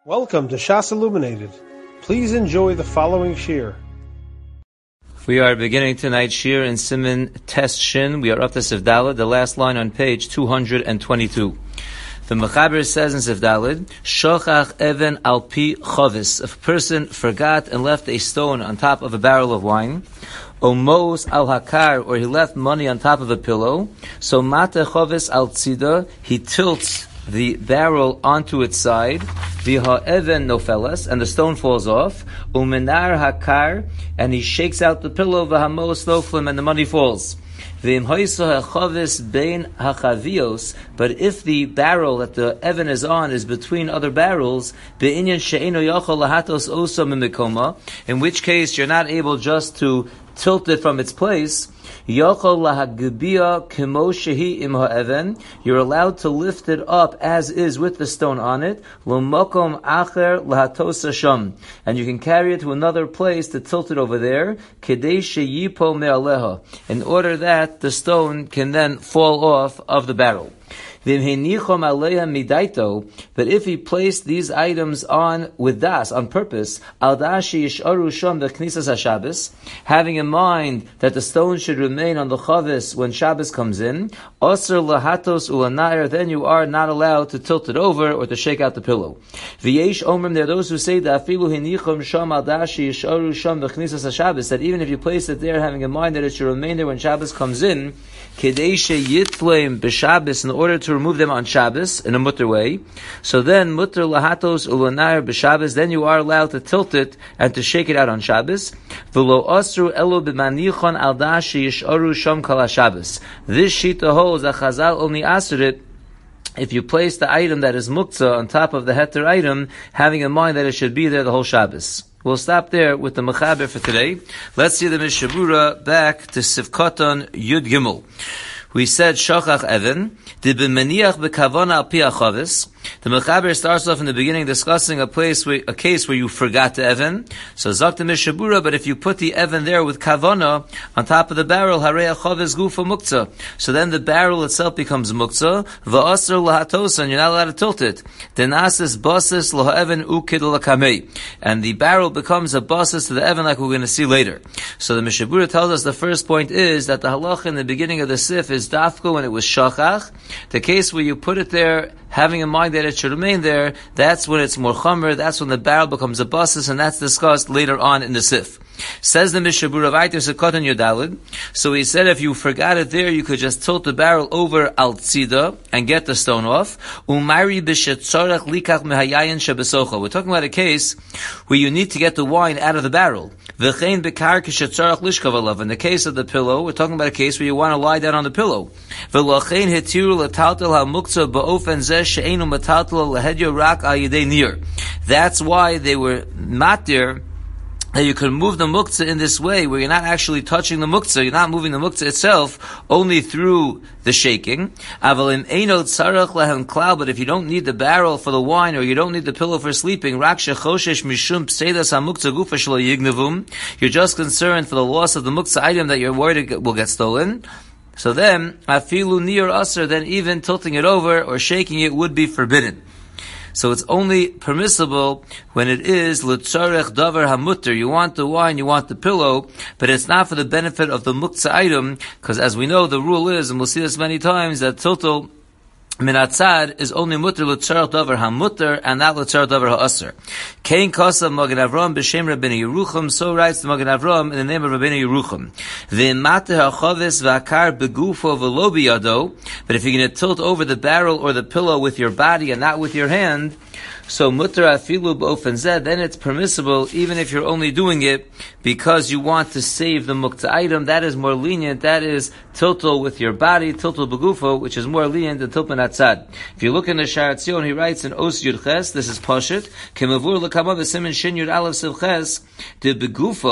Welcome to Shas Illuminated. Please enjoy the following shir. We are beginning tonight's shir in Siman Tes Shin. We are up to Sif Daled, the last line on page 222. The Mechaber says in Sif Daled, Shochach even al pi chovis. If a person forgot and left a stone on top of a barrel of wine, Omos al hakar, or he left money on top of a pillow, so mate chovis al tzida, he tilts the barrel onto its side, viha even nofelas, and the stone falls off, umenar hakar, and he shakes out the pillow, v'hamos noflim, and the money falls. V'im hoysa hachavis bein hachavios, but if the barrel that the even is on is between other barrels, be'inyan she'eno yachol lahatos osa mimikoma, in which case you're not able just to tilt it from its place, Yochol lahagbiya kemo shehi im ha'even. You're allowed to lift it up as is with the stone on it. L'mokom acher lahatos hasham, and you can carry it to another place to tilt it over there. Kedei sheyipo me'aleha, in order that the stone can then fall off of the barrel. But if he placed these items on with das, on purpose, having in mind that the stone should remain on the chavis when Shabbos comes in, then you are not allowed to tilt it over or to shake out the pillow. There are those who say that even if you place it there having in mind that it should remain there when Shabbos comes in, in order to remove them on Shabbos in a mutter way, so then mutter lahatos ulanar b'Shabbos, then you are allowed to tilt it and to shake it out on Shabbos. V'lo asru elo b'manichon al dashi yisharu sham kala Shabbos. This shita holds that Chazal only asur it if you place the item that is muktzah on top of the heter item, having in mind that it should be there the whole Shabbos. We'll stop there with the Mechaber for today. Let's see the Mishabura back to Sivkoton Yud Gimel. We said Shochach Even, the B'meniach B'kavona al pi hachavis. The Mechaber starts off in the beginning discussing a case where you forgot the Even. So Zok the Mishabura, but if you put the Even there with Kavona on top of the barrel, Harei hachavis gufa muktzah. So then the barrel itself becomes muktzah, va'asr lahatos, and you're not allowed to tilt it. Denasis basis lahaven ukid lakamei. And the barrel becomes a basis to the Even like we're going to see later. So the Mishabura tells us the first point is that the halach in the beginning of the Sif is dafka when it was shachach. The case where you put it there having in mind that it should remain there, that's when it's more chomer, that's when the barrel becomes a basis, and that's discussed later on in the Sif. Says the Mishabura Vayter Sekot in Yodalid. So he said if you forgot it there, you could just tilt the barrel over al tzida and get the stone off. Umari b'shetzorach likach mehayayin shebesocha. We're talking about a case where you need to get the wine out of the barrel. V'chein b'kar kishetzorach lishkav alav. In the case of the pillow, we're talking about a case where you want to lie down on the pillow. V'lochein hetiru l'taltel ha'muktzah ba'ofen zeh she'enu mataltel l'hedyo rak al yidei nir. That's why they were matir that you can move the muktzah in this way, where you're not actually touching the muktzah, you're not moving the muktzah itself, only through the shaking. But if you don't need the barrel for the wine, or you don't need the pillow for sleeping, you're just concerned for the loss of the muktzah item that you're worried it will get stolen. So then, afilu nir aser, then even tilting it over or shaking it would be forbidden. So it's only permissible when it is l'tzarech davar hamutter. You want the wine, you want the pillow, but it's not for the benefit of the muktzah item, because as we know, the rule is, and we'll see this many times, that tiltul minatzad is only mutter l'tzarech davar hamutter and not l'tzarech davar ha'aser. Kein kosa Magen Avram b'shem Rabbeinu Yerucham. So writes the Magen Avram in the name of Rabbeinu Yerucham. V'mate ha'chavis v'akar begufo v'lo biyado. But if you're going to tilt over the barrel or the pillow with your body and not with your hand, so mutter afilu b'ofen zeh, then it's permissible even if you're only doing it because you want to save the muktzah item. That is more lenient. That is tiltul with your body, tiltul begufo, which is more lenient than tiltul atzad. If you look in the Sha'ar Tzion, he writes in Os Yud Ches, this is Pashut, Kemavur l'kama v'simin shin Yud Aleph Siv Ches, the begufo,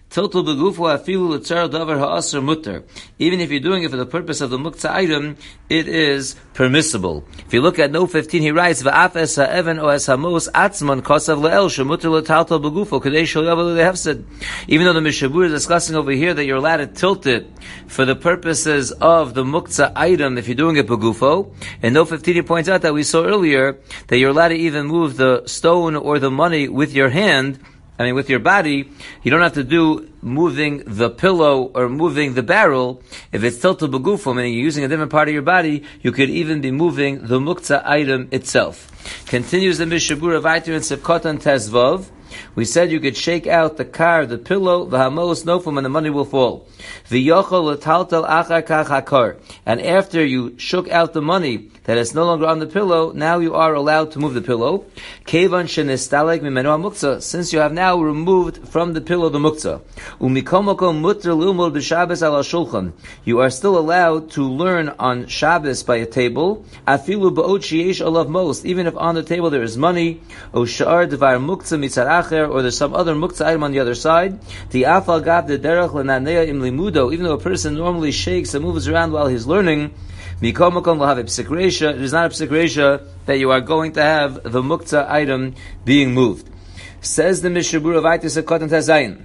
Tiltul begufu afilu l'tzar davar ha'asr mutter. Even if you're doing it for the purpose of the muktzah item, it is permissible. If you look at note 15, he writes, V'af es ha'even o es ha'mos atzman kosav le'el shemutter l'taltal begufu kadei shel yavel le'hefsed. Even though the Mishabur is discussing over here that you're allowed to tilt it for the purposes of the muktzah item if you're doing it begufo, in note 15 he points out that we saw earlier that you're allowed to even move the stone or the money with your hand, with your body. You don't have to do moving the pillow or moving the barrel. If it's tilted begufo, meaning you're using a different part of your body, you could even be moving the muktzah item itself. Continues the Mishabura Vayter in Sivkotan Tezvav. We said you could shake out the car, the pillow, the hamos nofum, and the money will fall. V'yochol l'taltal achar kach hakar. And after you shook out the money that is no longer on the pillow, now you are allowed to move the pillow. Kevan shenistalek mimenu hamuktzah. Since you have now removed from the pillow the muktzah. Umikomokom mutter l'umul b'Shabbos ala shulchan. You are still allowed to learn on Shabbos by a table. Afilu ba'ot sheyesh alav most. Even if on the table there is money. O sha'ar devar muktzah mitzar acher, or there's some other muktzah item on the other side. The afal gav the derech l'nanea im limudo. Even though a person normally shakes and moves around while he's learning, Mikomakom will have a psik reisha. It is not a psik reisha that you are going to have the muktzah item being moved. Says the Mishabura Vaytis Kotan Tazayin.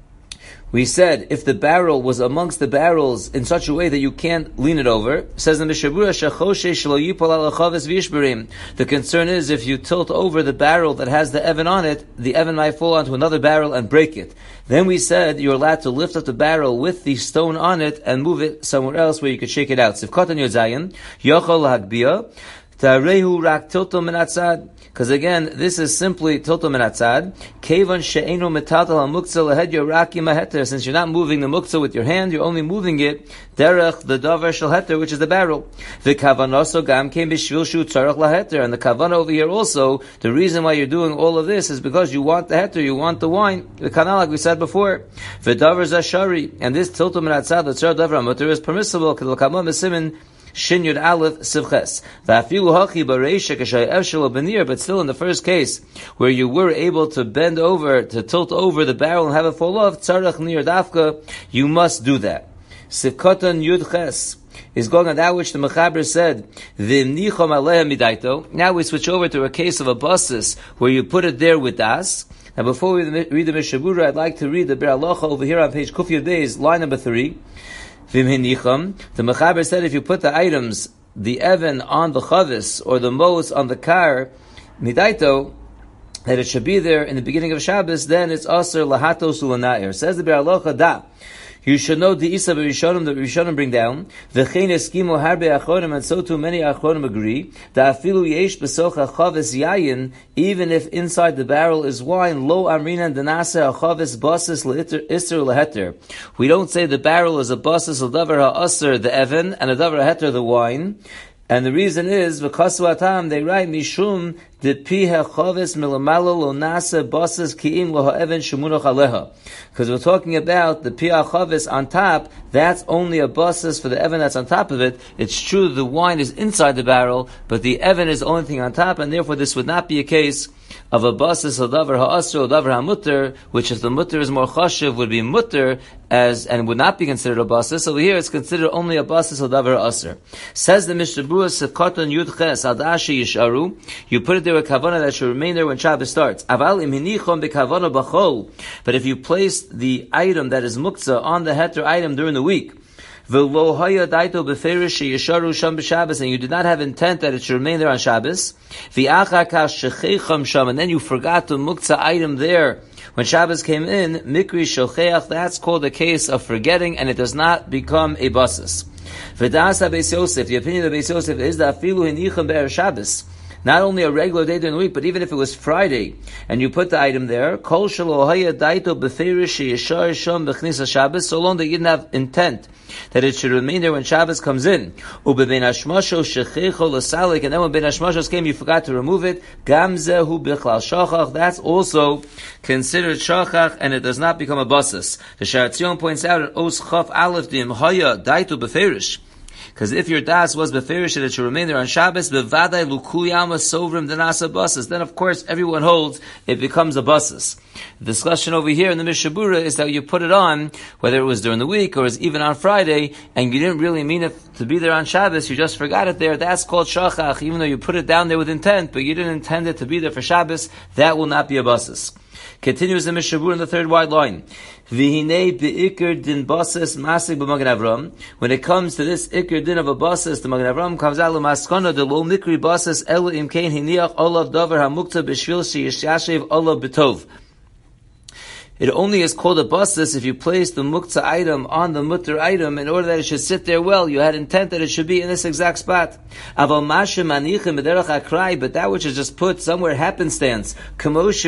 We said if the barrel was amongst the barrels in such a way that you can't lean it over, says the Mishabura Shachoshe Shlo Yipol Al Chaves Vishberim. The concern is if you tilt over the barrel that has the evan on it, the evan might fall onto another barrel and break it. Then we said you're allowed to lift up the barrel with the stone on it and move it somewhere else where you could shake it out. Sivkotan Yozayin Yochol Hagbiyah Tarehu Rak Tilto Minatzad. Because again, this is simply tilto minatzad. Kevan she'enu metatal hamuktzah lehed yoraki maheter. Since you're not moving the muktzah with your hand, you're only moving it derech the davar shel heter, which is the barrel. The kavanoso gam came b'shvil shu tzarech laheter. And the kavana over here also, the reason why you're doing all of this is because you want the heter, you want the wine. The kanal, like we said before. The davar zashari. And this tilto minatzad, the tzar davar hamuter, is permissible. Kedel mesimin Shin Yud Aleph Sivches. V'afilu hachi b'reisha k'shay evshelo b'nir. But still, in the first case, where you were able to bend over, to tilt over the barrel and have it fall off, tzarech nir dafka, you must do that. Sivkotan Yud Ches is going on that which the Mechaber said, V'imnichom alehem midaito. Now we switch over to a case of a basis where you put it there with das. Now before we read the Mishabura, I'd like to read the Be'er Halacha over here on page Kuf Yud Beis, line number 3. The Mechaber said if you put the items, the Evan on the Chavis or the Mos on the Kar, Midaito, that it should be there in the beginning of Shabbos, then it's Aser Lahatos Ulanair. Says the Be'er Halacha, da. You should know the Isa B'Rishonim that Rishonim bring down. V'chein eskimu harbe achronim, and so too many achronim agree. That afilu yesh b'soch hachaves yayin, even if inside the barrel is wine, lo amrinan denase hachaves basis le'iter leheter. We don't say the barrel is a basis l'davar ha'aser, the evan, and a davar ha'heter, the wine. And the reason is, v'kasu atam, they write, mishum de pi hachaves milamalo lo nase basis ki'im lo ha'evan shemunach aleha. Because we're talking about the pi hachaves on top, that's only a basis for the evan that's on top of it. It's true the wine is inside the barrel, but the evan is the only thing on top, and therefore this would not be a case of a basis of davar ha'asr or davar ha'mutter, which if the mutter is more chashiv would be mutter as and would not be considered a basis. Over here it's considered only a basis of davar ha'asr. Says the Mishabura Sefkatan Yud Ches Adashi Yisharu. You put it there with kavana that should remain there when Shabbos starts. Aval im hinichom bekavana b'chol. But if you place the item that is muktzah on the heter item during the week, and you did not have intent that it should remain there on Shabbos, and then you forgot the muktzah item there when Shabbos came in, mikri shocheach, that's called a case of forgetting, and it does not become a basis. The opinion of Beis Yosef is that afilu hinichem be'er Shabbos, not only a regular day during the week, but even if it was Friday, and you put the item there, kol shelo daito beferish yeshar sham b'chnisa Shabbos, so long that you didn't have intent that it should remain there when Shabbos comes in. Ubebein hashmasho shechecho l'salik, and then when ben hashmashos came, you forgot to remove it. Gamzehu bichlal shachach, that's also considered shachach, and it does not become a basis. The Sha'ar Tzion points out in Os Chaf Aleph Dim Haya daito beferish. Because if your das was beferish that it should remain there on Shabbos, bevadai lukuyama sovrim denasa basis, then of course everyone holds it becomes a basis. The discussion over here in the Mishnah Berurah is that you put it on, whether it was during the week or was even on Friday, and you didn't really mean it to be there on Shabbos, you just forgot it there, that's called shachach, even though you put it down there with intent, but you didn't intend it to be there for Shabbos, that will not be a basis. Continues the Mishnah Berurah in the third wide line. V'hinei be'ikr din basis masik b'Magen Avram. When it comes to this ikr din of a basis, the Magen Avram comes out l'maskana de lo mikri basis elu im kein hiniach olav davar hamukta b'shvil sheyishashev olav b'tov. It only is called a basis if you place the muktzah item on the mutter item in order that it should sit there well. You had intent that it should be in this exact spot. But that which is just put somewhere happenstance. But if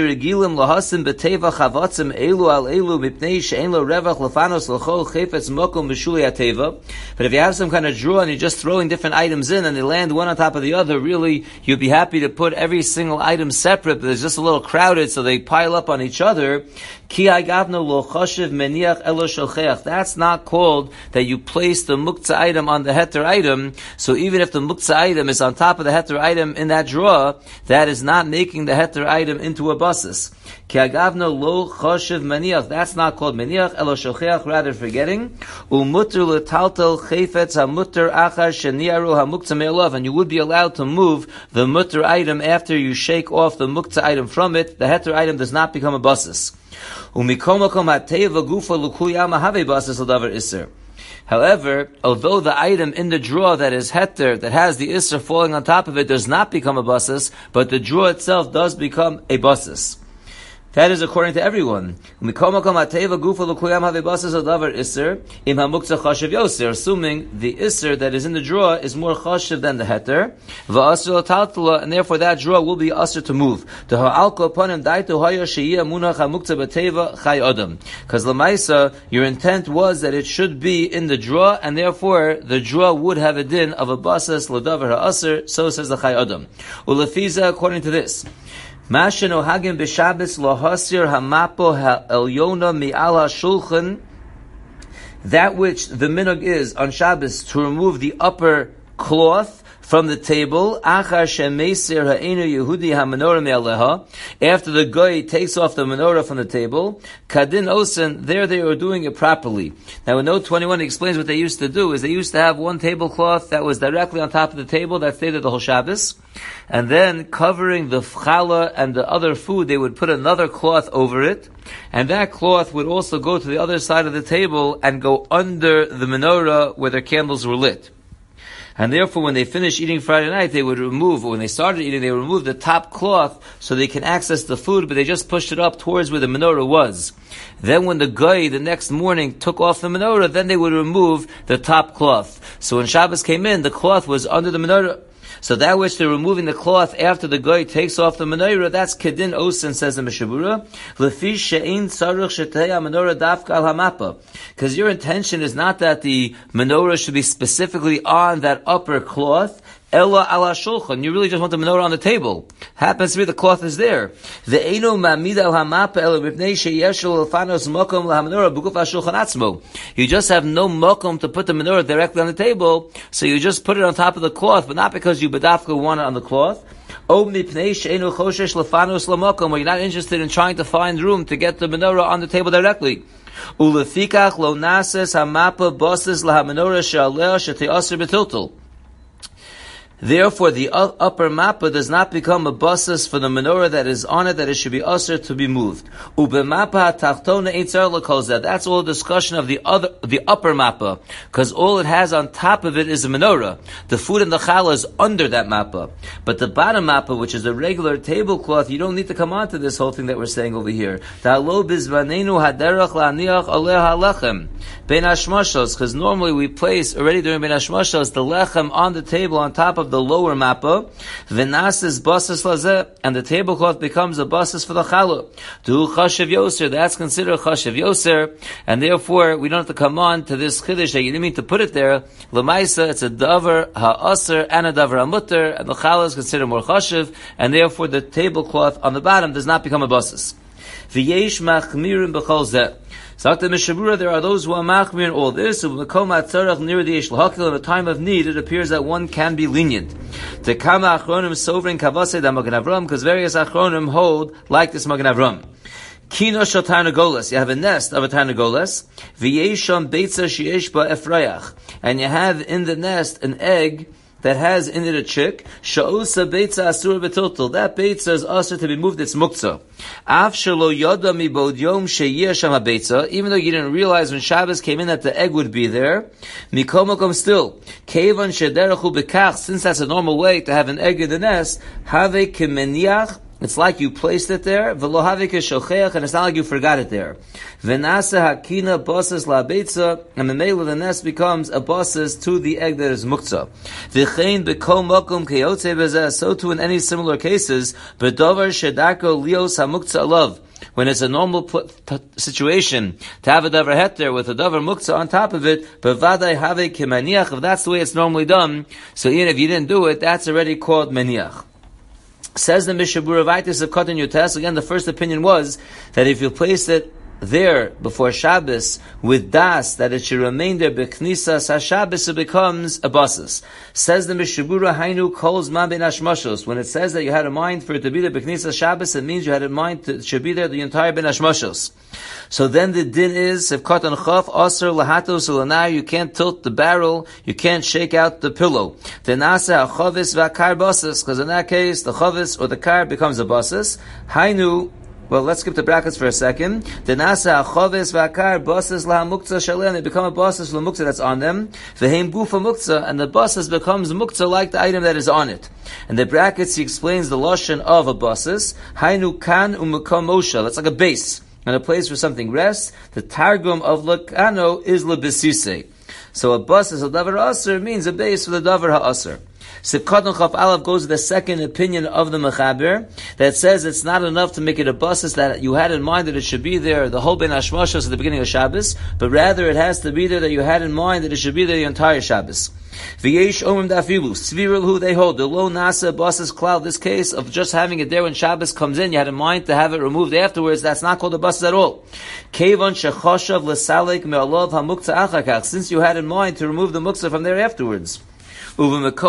you have some kind of drawer and you're just throwing different items in and they land one on top of the other, really, you'd be happy to put every single item separate, but it's just a little crowded so they pile up on each other. That's not called that you place the muktzah item on the heter item. So even if the muktzah item is on top of the heter item in that drawer, that is not making the heter item into a basis. That's not called meniach, elo shocheach, rather forgetting. And you would be allowed to move the mutter item after you shake off the muktzah item from it. The heter item does not become a basis. However, although the item in the drawer that is heter, that has the isser falling on top of it, does not become a basis, but the drawer itself does become a basis. That is according to everyone. Assuming the isser that is in the drawer is more chashiv than the heter, and therefore that drawer will be usher to move. Because lemaisa, your intent was that it should be in the drawer, and therefore the drawer would have a din of a basis l'davar ha'asr. So says the Chai Adam. Ulefiza, according to this. That which the minhag is on Shabbos to remove the upper cloth from the table, after the guy takes off the menorah from the table, kadin osen, there they are doing it properly. Now in note 21 it explains what they used to do, is they used to have one tablecloth that was directly on top of the table that stayed there the whole Shabbos, and then covering the challah and the other food, they would put another cloth over it, and that cloth would also go to the other side of the table and go under the menorah where their candles were lit. And therefore, when they finished eating Friday night, they would remove, or when they started eating, they would remove the top cloth so they can access the food, but they just pushed it up towards where the menorah was. Then when the guy the next morning took off the menorah, then they would remove the top cloth. So when Shabbos came in, the cloth was under the menorah. So that which they're removing the cloth after the guy takes off the menorah, that's kedin osin, says the Mishnah Berurah. Lefi she'ein tzarich shetei menorah dafka al hamapa. Because your intention is not that the menorah should be specifically on that upper cloth. Ella ala shulchan. You really just want the menorah on the table. Happens to be the cloth is there. The eino ma'amid al hamapa ela b'pnei sheyeshel lefanos mokom lahamenorah b'guf hashulchan atzmo. You just have no mokom to put the menorah directly on the table, so you just put it on top of the cloth, but not because you bedafka want it on the cloth. Or mipnei she'eino choshesh lefanos lamokom, or you're not interested in trying to find room to get the menorah on the table directly. Ulefikach lo nases hamapa bosses lahamenorah she'aleh she'te'aser betiltul. Therefore, the upper mappa does not become a basis for the menorah that is on it, that it should be usher to be moved. That's all discussion of the upper mappa, because all it has on top of it is a menorah. The food and the challah is under that mappa. But the bottom mappa, which is a regular tablecloth, you don't need to come on to this whole thing that we're saying over here. Because normally we place, already during Ben Hashmashos, the lechem on the table on top of the lower mappa, v'nasis basis lazeh, and the tablecloth becomes a basis for the challah. Du chashav yoser, that's considered chashav yoser, and therefore we don't have to come on to this chiddush that you didn't mean to put it there. L'maisa, it's a davar ha'aser and a davar ha'mutter, and the challah is considered more chashav, and therefore the tablecloth on the bottom does not become a basis. V'yesh machmirim b'chol zeh. Sagt the Mishabura, there are those who are machmir in all this. In the time of need, it appears that one can be lenient. The kama achronim sovrin kavasei da Magen Avram, because various achronim hold like this Magen Avram. Kino shel tarnagolas, you have a nest of a tarnagolas. V'yesham beitza sheyesh ba efrayach, and you have in the nest an egg that has in it a chick. Sha'usa beitza asur betiltel. That beitza is asur to be moved. It's muktzah. Af shelo yoda mi bod yom sheyeh sham beitza. Even though you didn't realize when Shabbos came in that the egg would be there, mikomokom still. Kevan shederechu bekach. Since that's a normal way to have an egg in the nest, have kemeniach. It's like you placed it there, v'lo havik shocheach, and it's not like you forgot it there. V'nasa hakina bosses la beitza, and the male of the nest becomes a bosses to the egg that is muktzah. V'chein b'kol mokum keyotze bezeh, so too in any similar cases, b'dover shedako lios hamuktzah alav. When it's a normal situation to have a davar heter with a davar muktzah on top of it, b'vadai have kemaniach, if that's the way it's normally done, so even if you didn't do it, that's already called maniach. Says the Mishabura Vaitis of Katan Yotes. Again, the first opinion was that if you place it there before Shabbos with das, that it should remain there b'knisas haShabbos, it becomes a basis. Says the Mishabura Hainu Kol Zman Ben Hashmashos. When it says that you had in mind for it to be there b'knisas Shabbos, it means you had in mind it should be there the entire Ben Hashmashos. So then the din is, if katan chaf, aser lahatos ulanai, you can't tilt the barrel, you can't shake out the pillow. Denasa chavis v'akar basis, because in that case, the chavis or the kar becomes a basis. Hainu, well, let's skip the brackets for a second. Denasa chavis v'akar basis lahamuktzah shalem, they become a basis for the muktzah that's on them. V'heim gufa muktzah, and the basis becomes muktzah like the item that is on it. In the brackets, he explains the lashon of a basis. Hainu kan u'mekom moshe, that's like a base and a place where something rests. The targum of lakano is lebesise. So a bus is a davar aser means a base for the davar ha'aser. Sivkatan Chaf Aleph goes to the second opinion of the Mechaber that says it's not enough to make it a basis that you had in mind that it should be there the whole Ben Hashmashos at the beginning of Shabbos, but rather it has to be there that you had in mind that it should be there the entire Shabbos. V'yesh omim dafilu svirul who they hold the low nasa basis cloud. This case of just having it there when Shabbos comes in, you had in mind to have it removed afterwards. That's not called a basis at all. Kevan shechoshav l'salik me'alav hamuktzah achakach. Since you had in mind to remove the muktzah from there afterwards. In the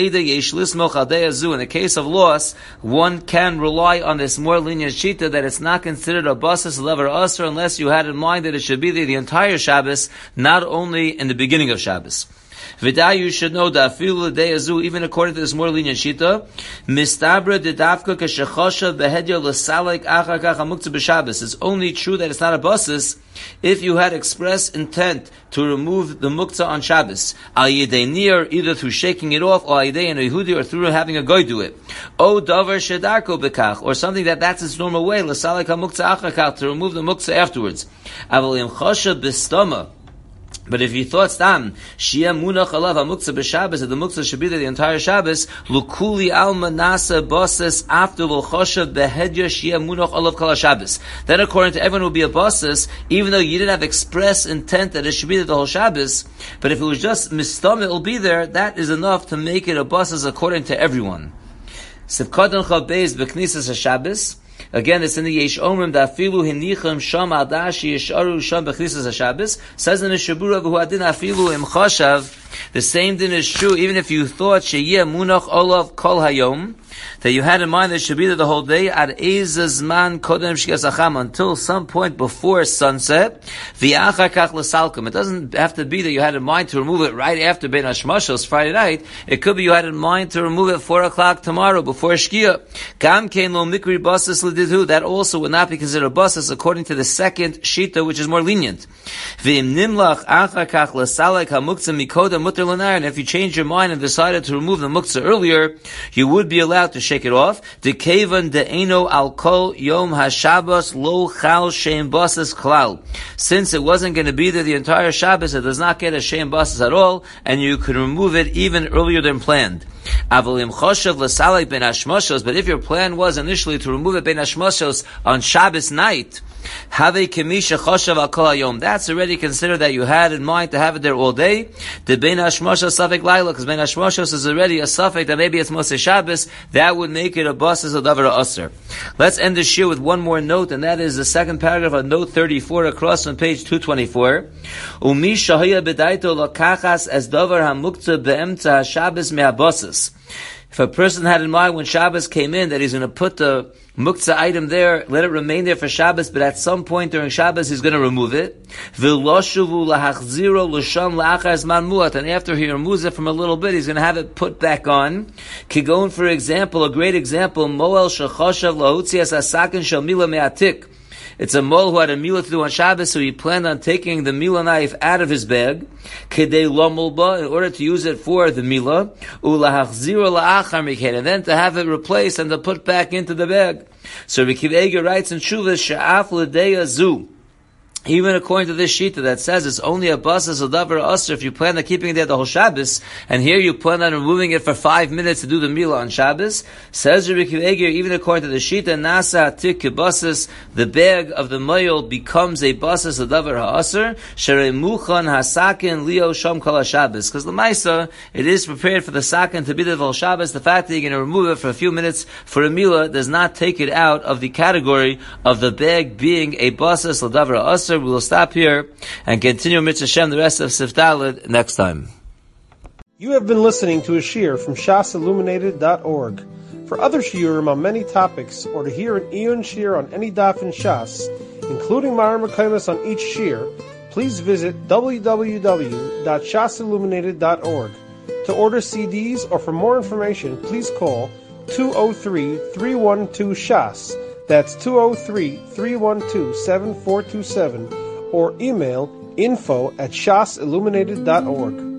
case of loss, one can rely on this more lenient shita that it's not considered a basis lever usher unless you had in mind that it should be there the entire Shabbos, not only in the beginning of Shabbos. V'da, you should know that even according to this more lenient shita, mistabra dedavka keshachosha behedya l'salek achakach hamuktzah b'Shabbos. It's only true that it's not a basis if you had express intent to remove the muktzah on Shabbos, al yedei nir, either through shaking it off, or al yedei an yehudi, or through having a goy do it, o davar shedarko bekach, or something that's its normal way, l'salek hamuktzah achakach, to remove the muktzah afterwards. Aval im chosha b'stoma. But if you thought stam shia munach alav hamuktzah b'Shabbos, that the muktzah should be there the entire Shabbos, lukuli alma nasa basis after l'choshav behedya shia munach alav kol Shabbos. Then, according to everyone, it will be a basis, even though you didn't have express intent that it should be there the whole Shabbos. But if it was just mistam, it will be there. That is enough to make it a basis according to everyone. Sivkatan chabeis b'knisas haShabbos. Again, it's in the Yesh Omrim Dafilu Hinicham Sham Adashi Yesharu Sham Bechnisas HaShabbos. Says in the Shabura V'hu Adin Afilu Im Chashav. The same thing is true even if you thought Sheyeh Munach Olav Kol Hayom, that you had in mind that it should be there the whole day at Ezazman Kodem Shkesacham, until some point before sunset. V'achakach l'salkum. It doesn't have to be that you had in mind to remove it right after Ben Hashmashos Friday night. It could be you had in mind to remove it 4 o'clock tomorrow before Shkia. Gam kein lo mikri basis l'didhu. That also would not be considered basis according to the second shita, which is more lenient. V'im nimlach achakach l'salek hamuktzah mikodem muter l'nar. And if you changed your mind and decided to remove the muktzah earlier, you would be allowed to shake it off. De kevan de eno al kol yom hashabbos lo chal shem basis klal. Since it wasn't going to be there the entire Shabbos, it does not get a shem basis at all, and you could remove it even earlier than planned. Avolim choshev l'salek ben hashmashos. But if your plan was initially to remove it ben hashmashos on Shabbos night, Have kemisha choshav al kol hayom. That's already considered that you had in mind to have it there all day. The bein hashmosha suffix laila, because bein hashmoshos is already a suffix that maybe it's Moshe Shabbos. That would make it a basas of davar aser. Let's end the shir with one more note, and that is the second paragraph of note 34 across on page 224. Umi shahaya bedaito lakachas as davar hamukta beemtza hashabbos mehabasas. If a person had in mind when Shabbos came in that he's going to put the muktzah item there, let it remain there for Shabbos, but at some point during Shabbos he's going to remove it. And after he removes it from a little bit, he's going to have it put back on. Kigon, for example, a great example, Moel shechoshav lahutzias asakin shel mila me'atik. It's a mol who had a milah to do on Shabbos, so he planned on taking the milah knife out of his bag, kedei lomulba, in order to use it for the milah, ulahachziro la'achar mikhen, and then to have it replaced and to put back into the bag. So Rabbi Akiva Eiger writes in Shuvah, she'af l'deya zu. Even according to this shita that says it's only a basas of davar aser if you plan on keeping it there the whole Shabbos, and here you plan on removing it for 5 minutes to do the milah on Shabbos, says Rabbi Akiva Eiger, even according to the shita, nasa tik kibasas, the bag of the mayol becomes a basas of davar ha'aser, shere muchan hasakin leo sham kol Shabbos, because the maisa, it is prepared for the sakin to be the whole Shabbos. The fact that you're going to remove it for a few minutes for a milah does not take it out of the category of the bag being a basas of davar ha'aser. We will stop here and continue Mitzvah Shem the rest of Sif Daled next time. You have been listening to a shiur from shasilluminated.org. For other shiurim on many topics, or to hear an Iyun shiur on any daf in Shas, including Mareh Mekomos on each shiur, please visit www.shasilluminated.org. To order CDs or for more information, please call 203-312-SHAS. That's 203-312-7427, or email info@shasilluminated.org.